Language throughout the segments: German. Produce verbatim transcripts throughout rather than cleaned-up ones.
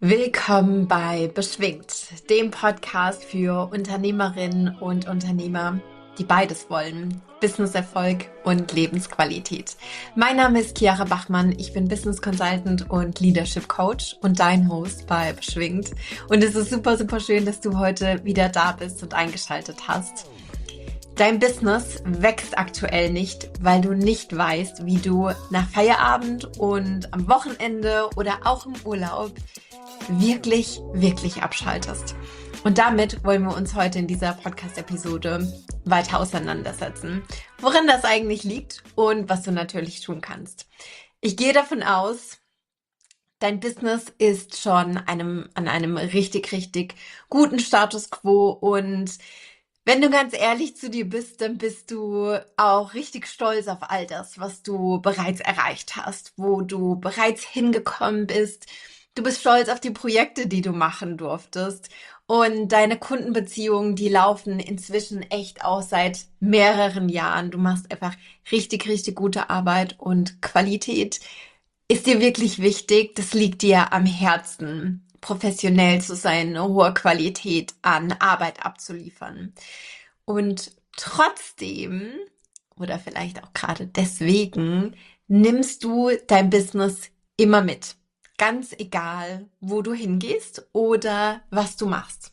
Willkommen bei Beschwingt, dem Podcast für Unternehmerinnen und Unternehmer, die beides wollen: Businesserfolg und Lebensqualität. Mein Name ist Chiara Bachmann, ich bin Business Consultant und Leadership Coach und dein Host bei Beschwingt. Und es ist super, super schön, dass du heute wieder da bist und eingeschaltet hast. Dein Business wächst aktuell nicht, weil du nicht weißt, wie du nach Feierabend und am Wochenende oder auch im Urlaub wirklich, wirklich abschaltest. Und damit wollen wir uns heute in dieser Podcast-Episode weiter auseinandersetzen, woran das eigentlich liegt und was du natürlich tun kannst. Ich gehe davon aus, dein Business ist schon einem, an einem richtig, richtig guten Status quo, und wenn du ganz ehrlich zu dir bist, dann bist du auch richtig stolz auf all das, was du bereits erreicht hast, wo du bereits hingekommen bist. Du bist stolz auf die Projekte, die du machen durftest. Und deine Kundenbeziehungen, die laufen inzwischen echt aus seit mehreren Jahren. Du machst einfach richtig, richtig gute Arbeit, und Qualität ist dir wirklich wichtig. Das liegt dir am Herzen, professionell zu sein, eine hohe Qualität an Arbeit abzuliefern. Und trotzdem, oder vielleicht auch gerade deswegen, nimmst du dein Business immer mit. Ganz egal, wo du hingehst oder was du machst.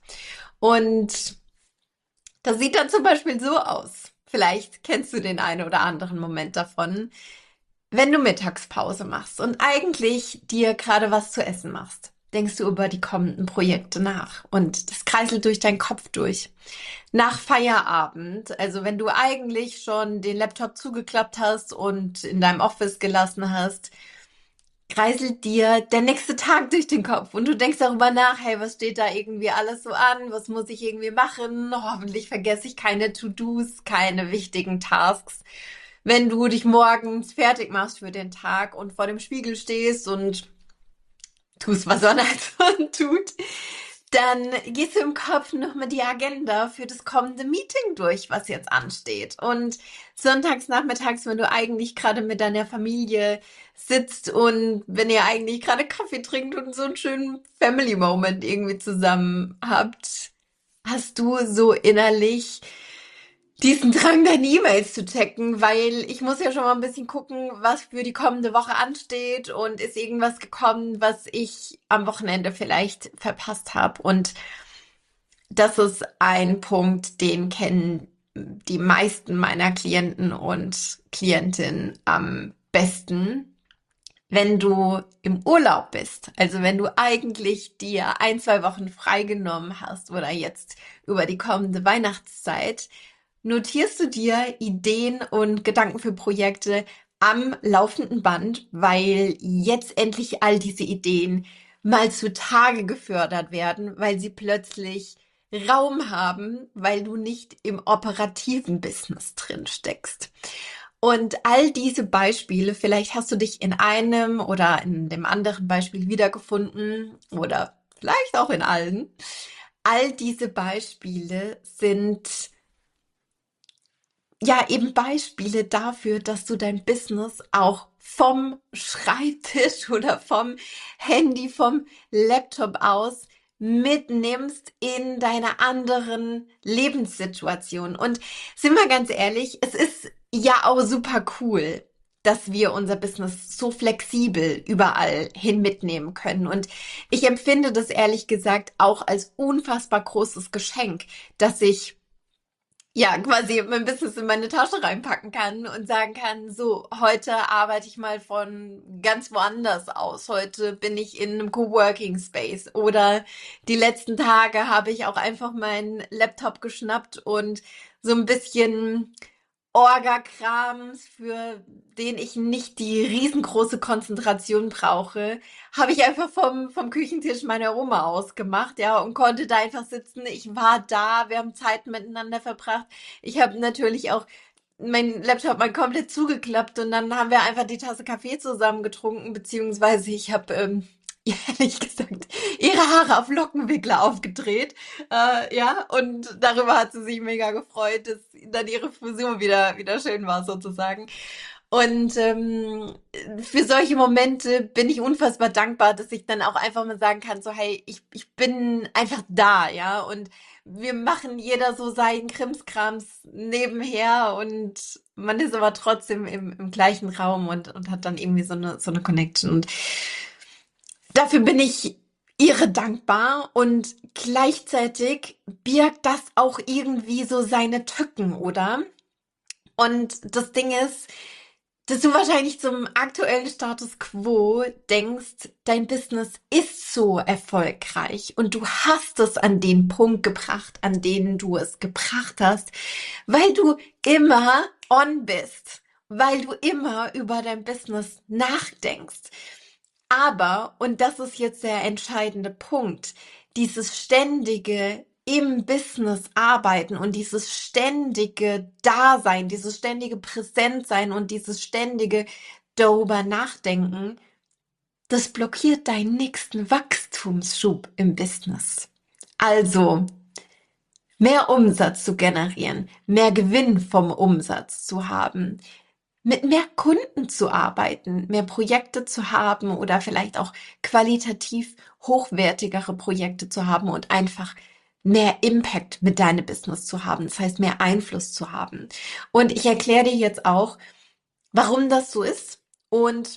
Und das sieht dann zum Beispiel so aus. Vielleicht kennst du den einen oder anderen Moment davon, wenn du Mittagspause machst und eigentlich dir gerade was zu essen machst. Denkst du über die kommenden Projekte nach und das kreiselt durch deinen Kopf durch. Nach Feierabend, also wenn du eigentlich schon den Laptop zugeklappt hast und in deinem Office gelassen hast, kreiselt dir der nächste Tag durch den Kopf und du denkst darüber nach: hey, was steht da irgendwie alles so an? Was muss ich irgendwie machen? Hoffentlich vergesse ich keine To-Dos, keine wichtigen Tasks. Wenn du dich morgens fertig machst für den Tag und vor dem Spiegel stehst und tust, was man halt so tut, dann gehst du im Kopf nochmal die Agenda für das kommende Meeting durch, was jetzt ansteht. Und sonntags nachmittags, wenn du eigentlich gerade mit deiner Familie sitzt und wenn ihr eigentlich gerade Kaffee trinkt und so einen schönen Family Moment irgendwie zusammen habt, hast du so innerlich diesen Drang, deine E-Mails zu checken, weil ich muss ja schon mal ein bisschen gucken, was für die kommende Woche ansteht, und ist irgendwas gekommen, was ich am Wochenende vielleicht verpasst habe. Und das ist ein Punkt, den kennen die meisten meiner Klienten und Klientinnen am besten. Wenn du im Urlaub bist, also wenn du eigentlich dir ein, zwei Wochen freigenommen hast oder jetzt über die kommende Weihnachtszeit, notierst du dir Ideen und Gedanken für Projekte am laufenden Band, weil jetzt endlich all diese Ideen mal zutage gefördert werden, weil sie plötzlich Raum haben, weil du nicht im operativen Business drin steckst. Und all diese Beispiele, vielleicht hast du dich in einem oder in dem anderen Beispiel wiedergefunden oder vielleicht auch in allen. All diese Beispiele sind ja eben Beispiele dafür, dass du dein Business auch vom Schreibtisch oder vom Handy, vom Laptop aus mitnimmst in deine anderen Lebenssituationen. Und sind wir ganz ehrlich, es ist ja auch super cool, dass wir unser Business so flexibel überall hin mitnehmen können. Und ich empfinde das ehrlich gesagt auch als unfassbar großes Geschenk, dass ich ja quasi mein Business in meine Tasche reinpacken kann und sagen kann: so, heute arbeite ich mal von ganz woanders aus. Heute bin ich in einem Coworking Space, oder die letzten Tage habe ich auch einfach meinen Laptop geschnappt und so ein bisschen Orga-Krams, für den ich nicht die riesengroße Konzentration brauche, habe ich einfach vom, vom Küchentisch meiner Oma aus gemacht, ja, und konnte da einfach sitzen. Ich war da, wir haben Zeit miteinander verbracht. Ich habe natürlich auch mein Laptop mal komplett zugeklappt, und dann haben wir einfach die Tasse Kaffee zusammen getrunken, beziehungsweise ich habe, ähm, ehrlich gesagt, ihre Haare auf Lockenwickler aufgedreht. Äh, ja, und darüber hat sie sich mega gefreut, dass dann ihre Frisur wieder, wieder schön war, sozusagen. Und ähm, für solche Momente bin ich unfassbar dankbar, dass ich dann auch einfach mal sagen kann, so hey, ich, ich bin einfach da, ja. Und wir machen jeder so seinen Krimskrams nebenher und man ist aber trotzdem im, im gleichen Raum und, und hat dann irgendwie so eine, so eine Connection. Und dafür bin ich irre dankbar und gleichzeitig birgt das auch irgendwie so seine Tücken, oder? Und das Ding ist, dass du wahrscheinlich zum aktuellen Status quo denkst, dein Business ist so erfolgreich und du hast es an den Punkt gebracht, an den du es gebracht hast, weil du immer on bist, weil du immer über dein Business nachdenkst. Aber, und das ist jetzt der entscheidende Punkt, dieses ständige im Business arbeiten und dieses ständige Dasein, dieses ständige Präsentsein und dieses ständige darüber nachdenken, das blockiert deinen nächsten Wachstumsschub im Business. Also, mehr Umsatz zu generieren, mehr Gewinn vom Umsatz zu haben, mit mehr Kunden zu arbeiten, mehr Projekte zu haben oder vielleicht auch qualitativ hochwertigere Projekte zu haben und einfach mehr Impact mit deinem Business zu haben, das heißt mehr Einfluss zu haben. Und ich erkläre dir jetzt auch, warum das so ist und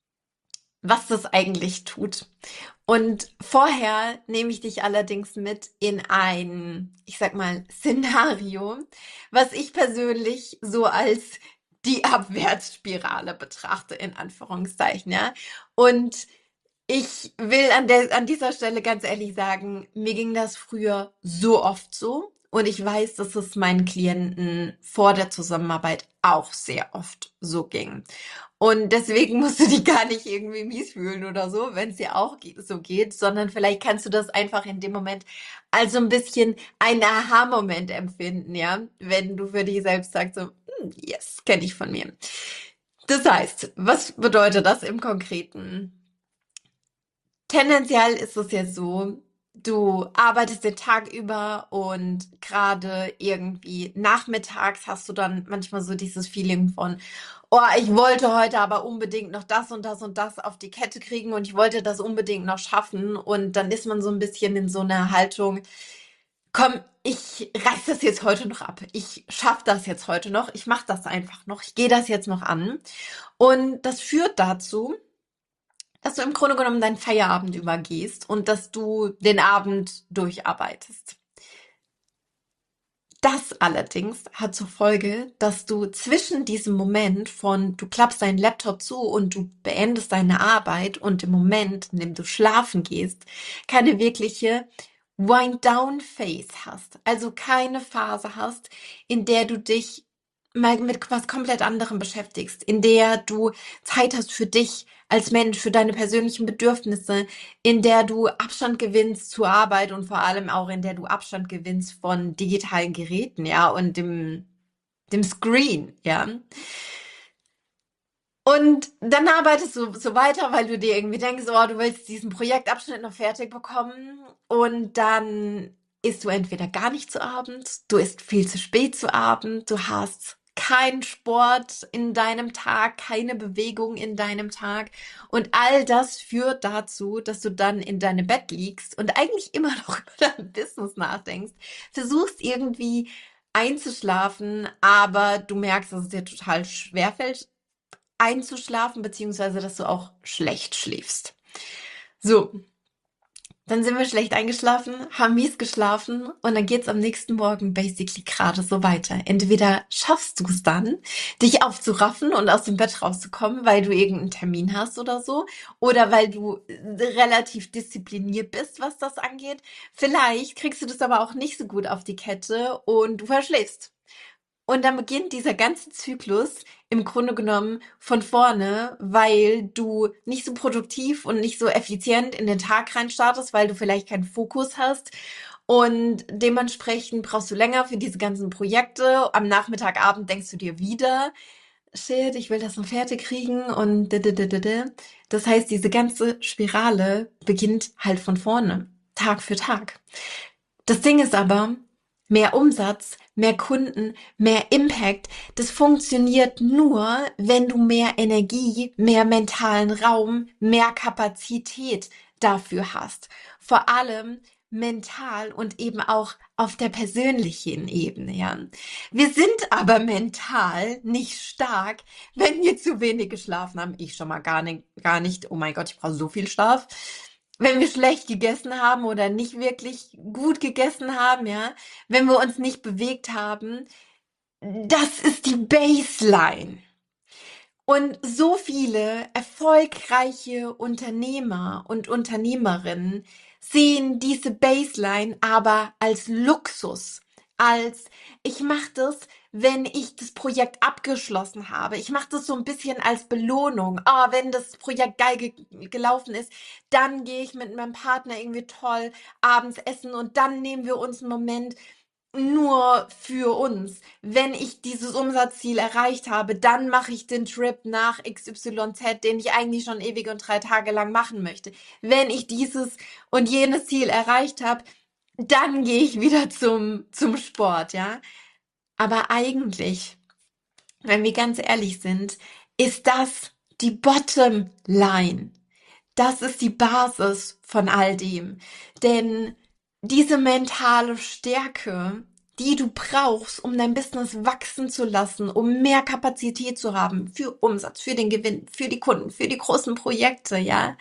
was das eigentlich tut. Und vorher nehme ich dich allerdings mit in ein, ich sag mal, Szenario, was ich persönlich so als die Abwärtsspirale betrachte, in Anführungszeichen, ja. Und ich will an der, an dieser Stelle ganz ehrlich sagen, mir ging das früher so oft so. Und ich weiß, dass es meinen Klienten vor der Zusammenarbeit auch sehr oft so ging. Und deswegen musst du dich gar nicht irgendwie mies fühlen oder so, wenn es dir auch ge- so geht, sondern vielleicht kannst du das einfach in dem Moment als so ein bisschen ein Aha-Moment empfinden, ja, wenn du für dich selbst sagst, so, hm, yes, kenne ich von mir. Das heißt, was bedeutet das im Konkreten? Tendenziell ist es ja so, du arbeitest den Tag über und gerade irgendwie nachmittags hast du dann manchmal so dieses Feeling von, oh, ich wollte heute aber unbedingt noch das und das und das auf die Kette kriegen und ich wollte das unbedingt noch schaffen. Und dann ist man so ein bisschen in so einer Haltung, komm, ich reiß das jetzt heute noch ab. Ich schaffe das jetzt heute noch. Ich mache das einfach noch. Ich gehe das jetzt noch an. Und das führt dazu, dass du im Grunde genommen deinen Feierabend übergehst und dass du den Abend durcharbeitest. Das allerdings hat zur Folge, dass du zwischen diesem Moment von du klappst deinen Laptop zu und du beendest deine Arbeit und dem Moment, in dem du schlafen gehst, keine wirkliche Wind-Down-Phase hast. Also keine Phase hast, in der du dich mal mit was komplett anderem beschäftigst, in der du Zeit hast für dich als Mensch, für deine persönlichen Bedürfnisse, in der du Abstand gewinnst zur Arbeit und vor allem auch in der du Abstand gewinnst von digitalen Geräten, ja, und dem, dem Screen, ja. Und dann arbeitest du so weiter, weil du dir irgendwie denkst, oh, du willst diesen Projektabschnitt noch fertig bekommen und dann isst du entweder gar nicht zu Abend, du isst viel zu spät zu Abend, du hast keinen Sport in deinem Tag, keine Bewegung in deinem Tag und all das führt dazu, dass du dann in deinem Bett liegst und eigentlich immer noch über dein Business nachdenkst, versuchst irgendwie einzuschlafen, aber du merkst, dass es dir total schwerfällt, einzuschlafen, beziehungsweise dass du auch schlecht schläfst. So, dann sind wir schlecht eingeschlafen, haben mies geschlafen und dann geht's am nächsten Morgen basically gerade so weiter. Entweder schaffst du es dann, dich aufzuraffen und aus dem Bett rauszukommen, weil du irgendeinen Termin hast oder so, oder weil du relativ diszipliniert bist, was das angeht. Vielleicht kriegst du das aber auch nicht so gut auf die Kette und du verschläfst. Und dann beginnt dieser ganze Zyklus im Grunde genommen von vorne, weil du nicht so produktiv und nicht so effizient in den Tag rein startest, weil du vielleicht keinen Fokus hast. Und dementsprechend brauchst du länger für diese ganzen Projekte. Am Nachmittagabend denkst du dir wieder, shit, ich will das noch fertig kriegen und da, da, da, da, da. Das heißt, diese ganze Spirale beginnt halt von vorne, Tag für Tag. Das Ding ist aber, mehr Umsatz, mehr Kunden, mehr Impact, das funktioniert nur, wenn du mehr Energie, mehr mentalen Raum, mehr Kapazität dafür hast. Vor allem mental und eben auch auf der persönlichen Ebene, ja. Wir sind aber mental nicht stark, wenn wir zu wenig geschlafen haben. Ich schon mal gar nicht, gar nicht. Oh mein Gott, ich brauche so viel Schlaf. Wenn wir schlecht gegessen haben oder nicht wirklich gut gegessen haben, ja, wenn wir uns nicht bewegt haben, das ist die Baseline. Und so viele erfolgreiche Unternehmer und Unternehmerinnen sehen diese Baseline aber als Luxus, als ich mache das, wenn ich das Projekt abgeschlossen habe. Ich mache das so ein bisschen als Belohnung. Ah, wenn das Projekt geil ge gelaufen ist, dann gehe ich mit meinem Partner irgendwie toll abends essen und dann nehmen wir uns einen Moment nur für uns. Wenn ich dieses Umsatzziel erreicht habe, dann mache ich den Trip nach X Y Z, den ich eigentlich schon ewig und drei Tage lang machen möchte. Wenn ich dieses und jenes Ziel erreicht habe, dann gehe ich wieder zum, zum Sport, ja. Aber eigentlich, wenn wir ganz ehrlich sind, ist das die Bottom Line. Das ist die Basis von all dem. Denn diese mentale Stärke, die du brauchst, um dein Business wachsen zu lassen, um mehr Kapazität zu haben für Umsatz, für den Gewinn, für die Kunden, für die großen Projekte, ja,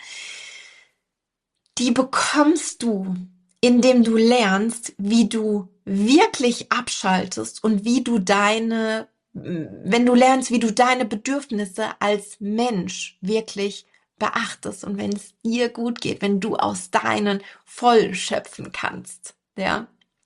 die bekommst du, indem du lernst, wie du wirklich abschaltest und wie du deine, wenn du lernst, wie du deine Bedürfnisse als Mensch wirklich beachtest und wenn es dir gut geht, wenn du aus deinen voll schöpfen kannst, ja.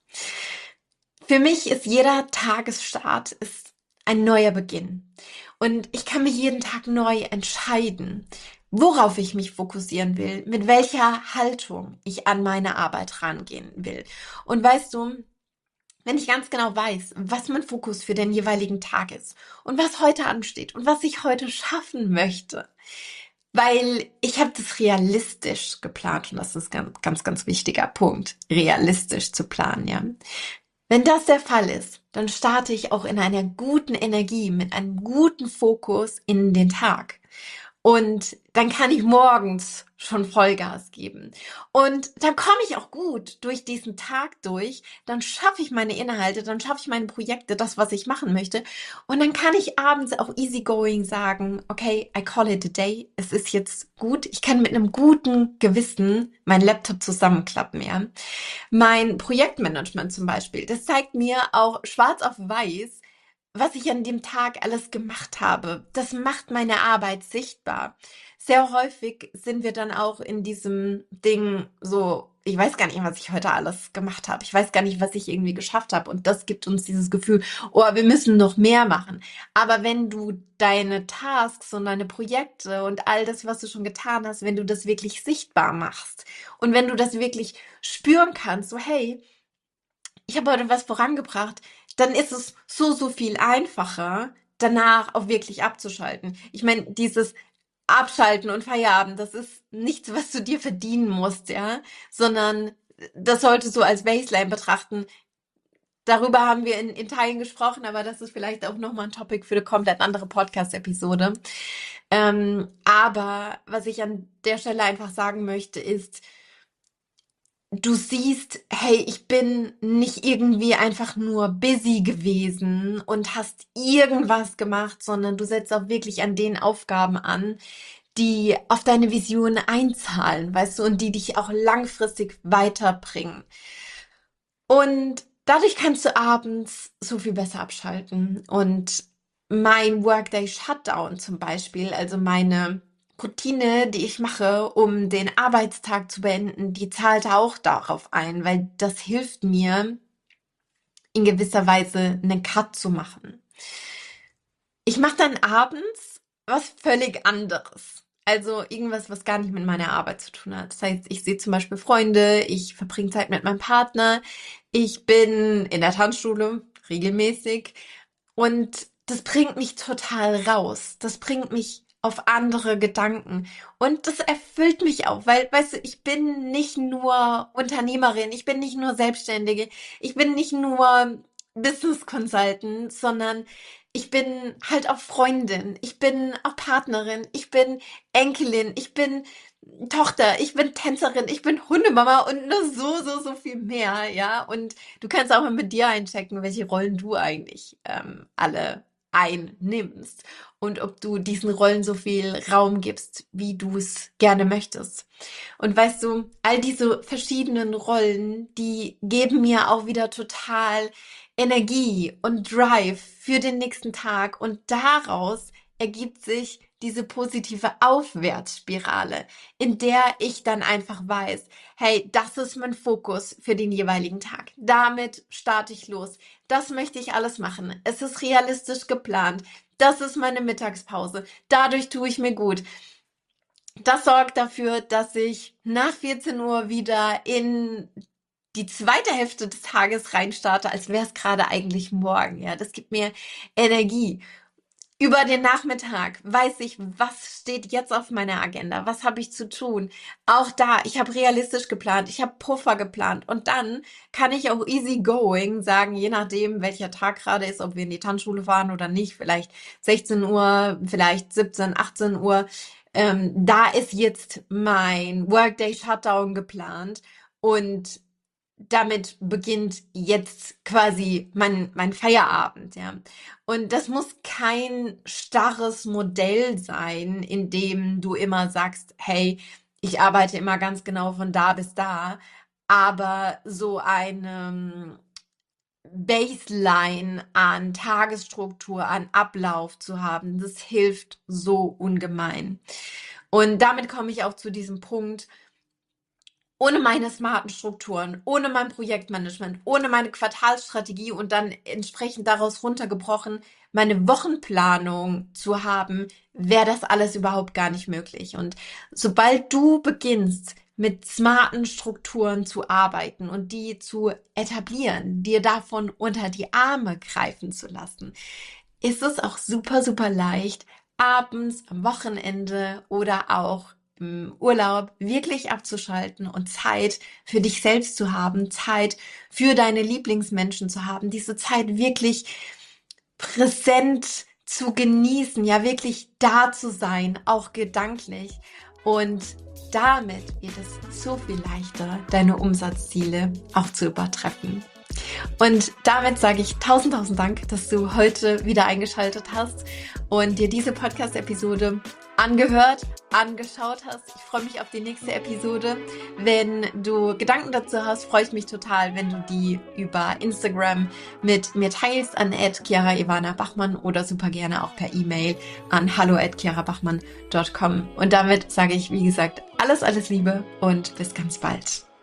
Für mich ist jeder Tagesstart ist ein neuer Beginn und ich kann mich jeden Tag neu entscheiden, worauf ich mich fokussieren will, mit welcher Haltung ich an meine Arbeit rangehen will. Und weißt du, wenn ich ganz genau weiß, was mein Fokus für den jeweiligen Tag ist und was heute ansteht und was ich heute schaffen möchte, weil ich habe das realistisch geplant und das ist ein ganz, ganz, ganz wichtiger Punkt, realistisch zu planen, ja. Wenn das der Fall ist, dann starte ich auch in einer guten Energie, mit einem guten Fokus in den Tag. Und dann kann ich morgens schon Vollgas geben. Und dann komme ich auch gut durch diesen Tag durch. Dann schaffe ich meine Inhalte, dann schaffe ich meine Projekte, das, was ich machen möchte. Und dann kann ich abends auch easygoing sagen, okay, I call it a day. Es ist jetzt gut. Ich kann mit einem guten Gewissen meinen Laptop zusammenklappen, ja. Mein Projektmanagement zum Beispiel, das zeigt mir auch schwarz auf weiß, was ich an dem Tag alles gemacht habe. Das macht meine Arbeit sichtbar. Sehr häufig sind wir dann auch in diesem Ding so, ich weiß gar nicht, was ich heute alles gemacht habe. Ich weiß gar nicht, was ich irgendwie geschafft habe. Und das gibt uns dieses Gefühl, oh, wir müssen noch mehr machen. Aber wenn du deine Tasks und deine Projekte und all das, was du schon getan hast, wenn du das wirklich sichtbar machst und wenn du das wirklich spüren kannst, so hey, ich habe heute was vorangebracht, dann ist es so, so viel einfacher, danach auch wirklich abzuschalten. Ich meine, dieses Abschalten und Feierabend, das ist nichts, was du dir verdienen musst, ja, sondern das solltest du als Baseline betrachten. Darüber haben wir in, in Teilen gesprochen, aber das ist vielleicht auch nochmal ein Topic für eine komplett andere Podcast-Episode. Ähm, aber was ich an der Stelle einfach sagen möchte, ist, du siehst, hey, ich bin nicht irgendwie einfach nur busy gewesen und hast irgendwas gemacht, sondern du setzt auch wirklich an den Aufgaben an, die auf deine Vision einzahlen, weißt du, und die dich auch langfristig weiterbringen. Und dadurch kannst du abends so viel besser abschalten. Und mein Workday Shutdown zum Beispiel, also meine Routine, die ich mache, um den Arbeitstag zu beenden, die zahlt auch darauf ein, weil das hilft mir, in gewisser Weise einen Cut zu machen. Ich mache dann abends was völlig anderes. Also irgendwas, was gar nicht mit meiner Arbeit zu tun hat. Das heißt, ich sehe zum Beispiel Freunde, ich verbringe Zeit mit meinem Partner, ich bin in der Tanzschule regelmäßig und das bringt mich total raus. Das bringt mich auf andere Gedanken. Und das erfüllt mich auch, weil, weißt du, ich bin nicht nur Unternehmerin, ich bin nicht nur Selbstständige, ich bin nicht nur Business Consultant, sondern ich bin halt auch Freundin, ich bin auch Partnerin, ich bin Enkelin, ich bin Tochter, ich bin Tänzerin, ich bin Hundemama und noch so, so, so viel mehr, ja. Und du kannst auch mal mit dir einchecken, welche Rollen du eigentlich ähm, alle einnimmst und ob du diesen Rollen so viel Raum gibst, wie du es gerne möchtest. Und weißt du, all diese verschiedenen Rollen, die geben mir auch wieder total Energie und Drive für den nächsten Tag und daraus ergibt sich diese positive Aufwärtsspirale, in der ich dann einfach weiß, hey, das ist mein Fokus für den jeweiligen Tag. Damit starte ich los. Das möchte ich alles machen. Es ist realistisch geplant. Das ist meine Mittagspause. Dadurch tue ich mir gut. Das sorgt dafür, dass ich nach vierzehn Uhr wieder in die zweite Hälfte des Tages reinstarte, als wäre es gerade eigentlich morgen. Ja, das gibt mir Energie. Über den Nachmittag weiß ich, was steht jetzt auf meiner Agenda, was habe ich zu tun. Auch da, ich habe realistisch geplant, ich habe Puffer geplant und dann kann ich auch easy going sagen, je nachdem, welcher Tag gerade ist, ob wir in die Tanzschule fahren oder nicht, vielleicht sechzehn Uhr, vielleicht siebzehn, achtzehn Uhr. Ähm, da ist jetzt mein Workday Shutdown geplant und damit beginnt jetzt quasi mein, mein Feierabend, ja. Und das muss kein starres Modell sein, in dem du immer sagst, hey, ich arbeite immer ganz genau von da bis da, aber so eine Baseline an Tagesstruktur, an Ablauf zu haben, das hilft so ungemein. Und damit komme ich auch zu diesem Punkt, ohne meine smarten Strukturen, ohne mein Projektmanagement, ohne meine Quartalsstrategie und dann entsprechend daraus runtergebrochen meine Wochenplanung zu haben, wäre das alles überhaupt gar nicht möglich. Und sobald du beginnst, mit smarten Strukturen zu arbeiten und die zu etablieren, dir davon unter die Arme greifen zu lassen, ist es auch super, super leicht, abends, am Wochenende oder auch im Urlaub wirklich abzuschalten und Zeit für dich selbst zu haben, Zeit für deine Lieblingsmenschen zu haben, diese Zeit wirklich präsent zu genießen, ja wirklich da zu sein, auch gedanklich. Und damit wird es so viel leichter, deine Umsatzziele auch zu übertreffen. Und damit sage ich tausend, tausend Dank, dass du heute wieder eingeschaltet hast und dir diese Podcast-Episode angehört, angeschaut hast. Ich freue mich auf die nächste Episode. Wenn du Gedanken dazu hast, freue ich mich total, wenn du die über Instagram mit mir teilst an at chiara ivana bachmann oder super gerne auch per E-Mail an hallo at chiara bachmann punkt com. Und damit sage ich, wie gesagt, alles, alles Liebe und bis ganz bald.